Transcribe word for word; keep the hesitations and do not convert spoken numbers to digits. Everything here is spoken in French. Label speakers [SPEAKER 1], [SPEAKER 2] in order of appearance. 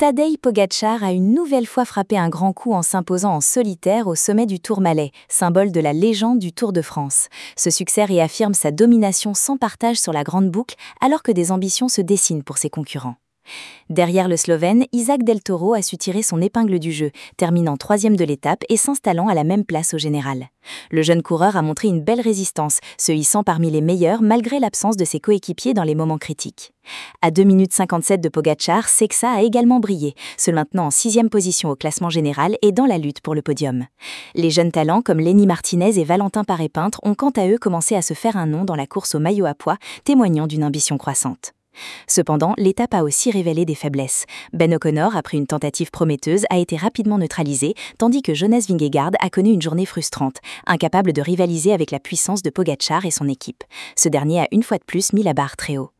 [SPEAKER 1] Tadej Pogačar a une nouvelle fois frappé un grand coup en s'imposant en solitaire au sommet du Tourmalet, symbole de la légende du Tour de France. Ce succès réaffirme sa domination sans partage sur la grande boucle, alors que des ambitions se dessinent pour ses concurrents. Derrière le Slovène, Isaac Del Toro a su tirer son épingle du jeu, terminant troisième de l'étape et s'installant à la même place au général. Le jeune coureur a montré une belle résistance, se hissant parmi les meilleurs malgré l'absence de ses coéquipiers dans les moments critiques. À deux minutes cinquante-sept de Pogačar, Sexa a également brillé, se maintenant en sixième position au classement général et dans la lutte pour le podium. Les jeunes talents comme Lenny Martinez et Valentin Paré-Peintre ont quant à eux commencé à se faire un nom dans la course au maillot à pois, témoignant d'une ambition croissante. Cependant, l'étape a aussi révélé des faiblesses. Ben O'Connor, après une tentative prometteuse, a été rapidement neutralisé, tandis que Jonas Vingegaard a connu une journée frustrante, incapable de rivaliser avec la puissance de Pogačar et son équipe. Ce dernier a une fois de plus mis la barre très haut.